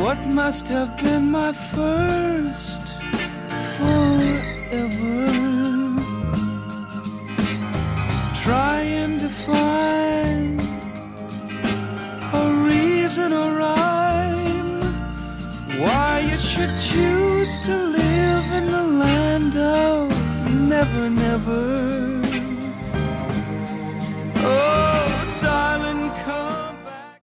what must have been my first forever. Trying to find a reason or rhyme why you should choose to live in the land of never, never.